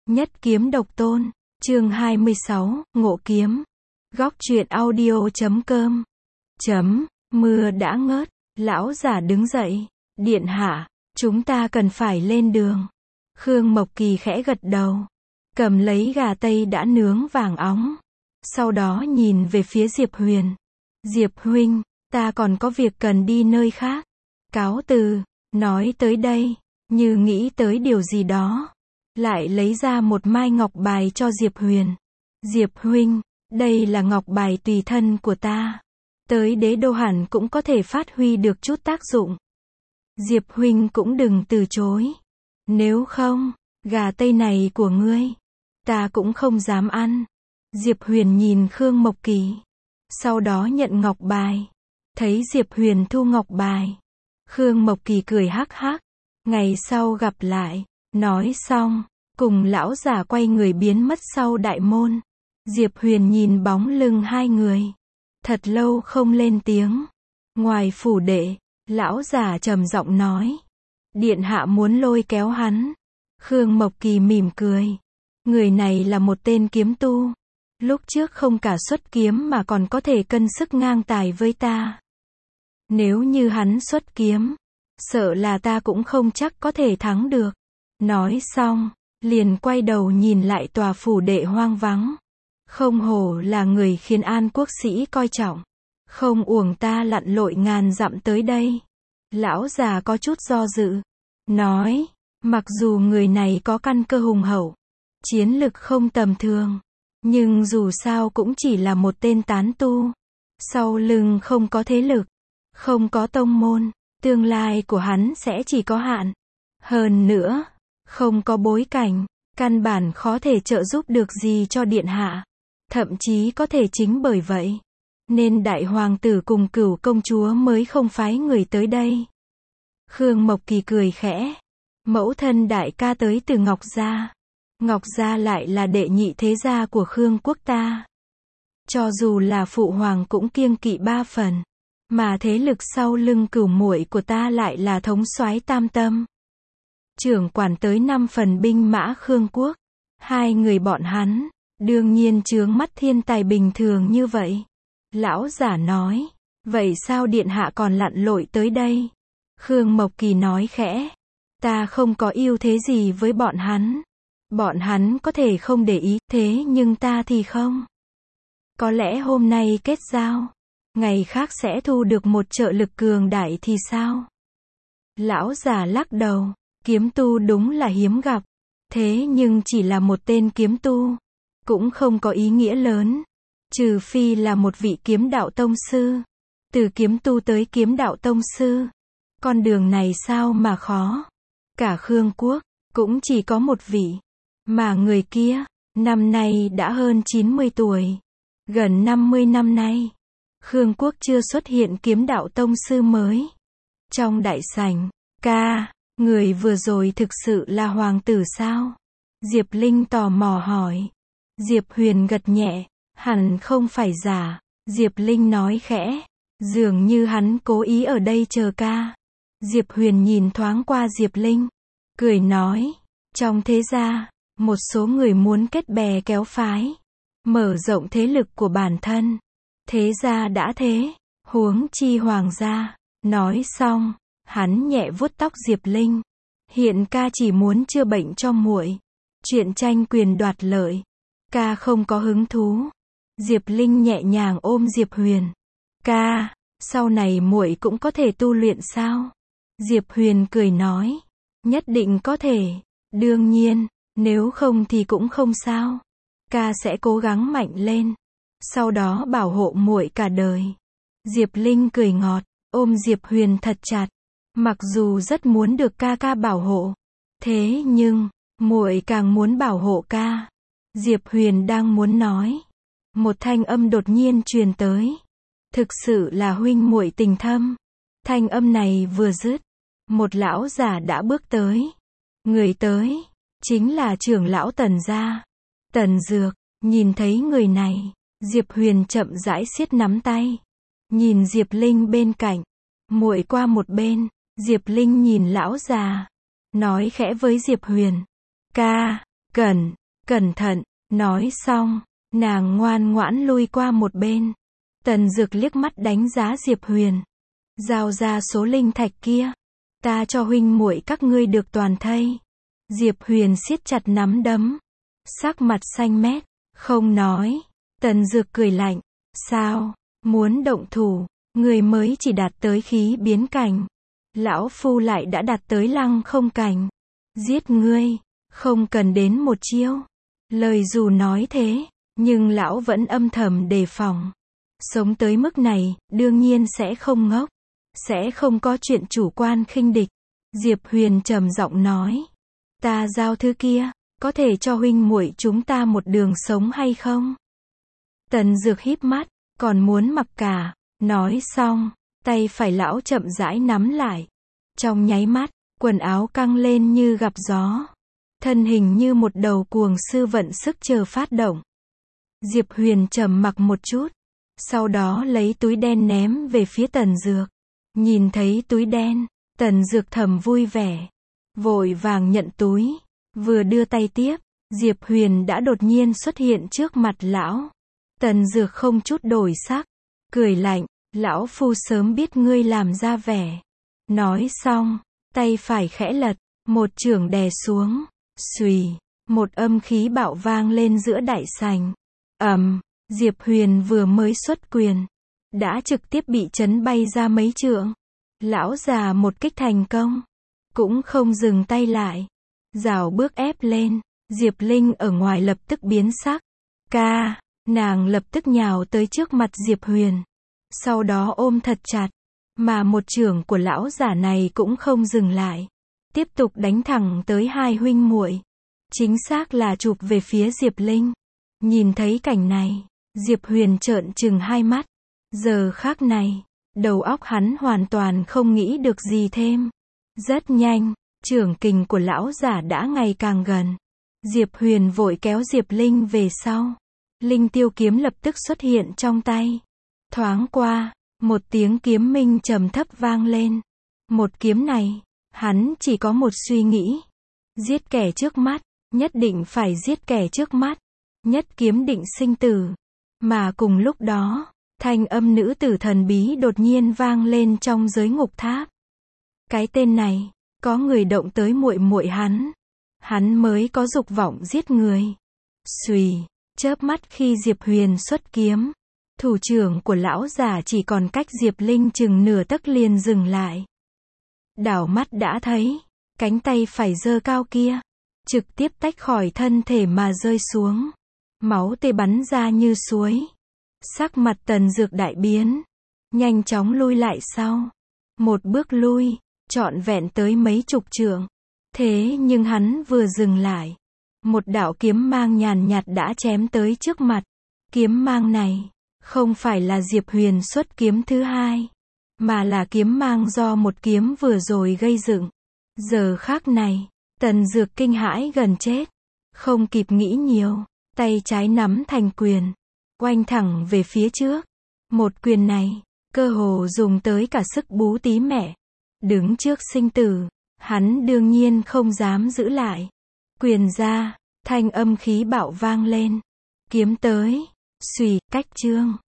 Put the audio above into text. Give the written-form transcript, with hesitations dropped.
Nhất kiếm độc tôn, chương 26, ngộ kiếm. Góc truyện audio.com. Mưa đã ngớt, lão giả đứng dậy. Điện hạ, chúng ta cần phải lên đường. Khương Mộc Kỳ khẽ gật đầu. Cầm lấy gà tây đã nướng vàng óng. Sau đó nhìn về phía Diệp Huyền. Diệp huynh, ta còn có việc cần đi nơi khác. Cáo từ, nói tới đây, như nghĩ tới điều gì đó. Lại lấy ra một mai ngọc bài cho Diệp Huyền. Diệp huynh, đây là ngọc bài tùy thân của ta. Tới đế đô hẳn cũng có thể phát huy được chút tác dụng. Diệp huynh cũng đừng từ chối. Nếu không, gà tây này của ngươi, ta cũng không dám ăn. Diệp Huyền nhìn Khương Mộc Kỳ. Sau đó nhận ngọc bài. Thấy Diệp Huyền thu ngọc bài. Khương Mộc Kỳ cười hắc hắc. Ngày sau gặp lại. Nói xong, cùng lão giả quay người biến mất sau đại môn. Diệp Huyền nhìn bóng lưng hai người. Thật lâu không lên tiếng. Ngoài phủ đệ, lão giả trầm giọng nói. Điện hạ muốn lôi kéo hắn. Khương Mộc Kỳ mỉm cười. Người này là một tên kiếm tu. Lúc trước không cả xuất kiếm mà còn có thể cân sức ngang tài với ta. Nếu như hắn xuất kiếm, sợ là ta cũng không chắc có thể thắng được. Nói xong, liền quay đầu nhìn lại tòa phủ đệ hoang vắng. Không hổ là người khiến An quốc sĩ coi trọng. Không uổng ta lặn lội ngàn dặm tới đây. Lão già có chút do dự. Nói, mặc dù người này có căn cơ hùng hậu, chiến lực không tầm thường, nhưng dù sao cũng chỉ là một tên tán tu. Sau lưng không có thế lực, không có tông môn, tương lai của hắn sẽ chỉ có hạn. Hơn nữa, không có bối cảnh, căn bản khó thể trợ giúp được gì cho điện hạ. Thậm chí có thể chính bởi vậy, nên đại hoàng tử cùng Cửu công chúa mới không phái người tới đây. Khương Mộc Kỳ cười khẽ. Mẫu thân đại ca tới từ Ngọc Gia. Ngọc Gia lại là đệ nhị thế gia của Khương quốc ta. Cho dù là phụ hoàng cũng kiêng kỵ ba phần. Mà thế lực sau lưng Cửu muội của ta lại là thống soái Tam Tâm. Trưởng quản tới 5 phần binh mã Khương quốc. Hai người bọn hắn, đương nhiên chướng mắt thiên tài bình thường như vậy. Lão giả nói, vậy sao điện hạ còn lặn lội tới đây? Khương Mộc Kỳ nói khẽ, ta không có ưu thế gì với bọn hắn. Bọn hắn có thể không để ý, thế nhưng ta thì không. Có lẽ hôm nay kết giao, ngày khác sẽ thu được một trợ lực cường đại thì sao? Lão già lắc đầu, kiếm tu đúng là hiếm gặp. Thế nhưng chỉ là một tên kiếm tu, cũng không có ý nghĩa lớn. Trừ phi là một vị kiếm đạo tông sư. Từ kiếm tu tới kiếm đạo tông sư, con đường này sao mà khó. Cả Khương quốc, cũng chỉ có một vị. Mà người kia, năm nay đã hơn 90 tuổi. Gần 50 năm nay, Khương quốc chưa xuất hiện kiếm đạo tông sư mới. Trong đại sảnh, người vừa rồi thực sự là hoàng tử sao? Diệp Linh tò mò hỏi. Diệp Huyền gật nhẹ, hẳn không phải giả. Diệp Linh nói khẽ, dường như hắn cố ý ở đây chờ ca. Diệp Huyền nhìn thoáng qua Diệp Linh, cười nói, trong thế gia, một số người muốn kết bè kéo phái, mở rộng thế lực của bản thân. Thế gia đã thế, huống chi hoàng gia. Nói xong, hắn nhẹ vuốt tóc Diệp Linh. Hiện ca chỉ muốn chữa bệnh cho muội. Chuyện tranh quyền đoạt lợi, ca không có hứng thú. Diệp Linh nhẹ nhàng ôm Diệp Huyền. Ca, sau này muội cũng có thể tu luyện sao? Diệp Huyền cười nói, nhất định có thể. Đương nhiên, nếu không thì cũng không sao. Ca sẽ cố gắng mạnh lên, sau đó bảo hộ muội cả đời. Diệp Linh cười ngọt, ôm Diệp Huyền thật chặt. Mặc dù rất muốn được ca bảo hộ, thế nhưng muội càng muốn bảo hộ ca. Diệp Huyền đang muốn nói, một thanh âm đột nhiên truyền tới. Thực sự là huynh muội tình thâm. Thanh âm này vừa dứt, một lão giả đã bước tới. Người tới, chính là trưởng lão Tần gia. Tần Dược, nhìn thấy người này, Diệp Huyền chậm rãi siết nắm tay. Nhìn Diệp Linh bên cạnh, muội qua một bên. Diệp Linh nhìn lão già, nói khẽ với Diệp Huyền. Ca, Cẩn thận, nói xong, nàng ngoan ngoãn lui qua một bên. Tần Dược liếc mắt đánh giá Diệp Huyền. Giao ra số linh thạch kia. Ta cho huynh muội các ngươi được toàn thây. Diệp Huyền siết chặt nắm đấm. Sắc mặt xanh mét, không nói. Tần Dược cười lạnh. Sao, muốn động thủ, người mới chỉ đạt tới khí biến cảnh. Lão phu lại đã đạt tới lăng không cảnh. Giết ngươi, không cần đến một chiêu. Lời dù nói thế, nhưng lão vẫn âm thầm đề phòng. Sống tới mức này, đương nhiên sẽ không ngốc. Sẽ không có chuyện chủ quan khinh địch. Diệp Huyền trầm giọng nói. Ta giao thứ kia, có thể cho huynh muội chúng ta một đường sống hay không? Tần Dược híp mắt, còn muốn mặc cả. Nói xong, tay phải lão chậm rãi nắm lại. Trong nháy mắt, quần áo căng lên như gặp gió. Thân hình như một đầu cuồng sư vận sức chờ phát động. Diệp Huyền trầm mặc một chút. Sau đó lấy túi đen ném về phía Tần Dược. Nhìn thấy túi đen, Tần Dược thầm vui vẻ. Vội vàng nhận túi. Vừa đưa tay tiếp, Diệp Huyền đã đột nhiên xuất hiện trước mặt lão. Tần Dược không chút đổi sắc. Cười lạnh, lão phu sớm biết ngươi làm ra vẻ. Nói xong, tay phải khẽ lật, một chưởng đè xuống. Xùy, một âm khí bạo vang lên giữa đại sảnh. Diệp Huyền vừa mới xuất quyền, đã trực tiếp bị chấn bay ra mấy trượng. Lão già một kích thành công, cũng không dừng tay lại. Rảo bước ép lên, Diệp Linh ở ngoài lập tức biến sắc. Nàng lập tức nhào tới trước mặt Diệp Huyền. Sau đó ôm thật chặt, mà một chưởng của lão giả này cũng không dừng lại. Tiếp tục đánh thẳng tới hai huynh muội. Chính xác là chụp về phía Diệp Linh. Nhìn thấy cảnh này, Diệp Huyền trợn trừng hai mắt. Giờ khắc này, đầu óc hắn hoàn toàn không nghĩ được gì thêm. Rất nhanh, chưởng kình của lão giả đã ngày càng gần. Diệp Huyền vội kéo Diệp Linh về sau. Linh tiêu kiếm lập tức xuất hiện trong tay. Thoáng qua, một tiếng kiếm minh trầm thấp vang lên. Một kiếm này, hắn chỉ có một suy nghĩ. Giết kẻ trước mắt, nhất định phải giết kẻ trước mắt. Nhất kiếm định sinh tử. Mà cùng lúc đó, thanh âm nữ tử thần bí đột nhiên vang lên trong giới ngục tháp. Cái tên này, có người động tới muội muội hắn. Hắn mới có dục vọng giết người. Xùy, chớp mắt khi Diệp Huyền xuất kiếm. Thủ trưởng của lão giả chỉ còn cách Diệp Linh chừng nửa tấc liền dừng lại. Đảo mắt đã thấy, cánh tay phải giơ cao kia, trực tiếp tách khỏi thân thể mà rơi xuống. Máu tươi bắn ra như suối. Sắc mặt Tần Dược đại biến. Nhanh chóng lui lại sau. Một bước lui, trọn vẹn tới mấy chục trượng. Thế nhưng hắn vừa dừng lại. Một đạo kiếm mang nhàn nhạt đã chém tới trước mặt. Kiếm mang này, không phải là Diệp Huyền xuất kiếm thứ hai. Mà là kiếm mang do một kiếm vừa rồi gây dựng. Giờ khắc này, Tần Dược kinh hãi gần chết. Không kịp nghĩ nhiều. Tay trái nắm thành quyền. Oanh thẳng về phía trước. Một quyền này, cơ hồ dùng tới cả sức bú tí mẹ. Đứng trước sinh tử, hắn đương nhiên không dám giữ lại. Quyền ra, thanh âm khí bạo vang lên. Kiếm tới. Xùy, cách chương.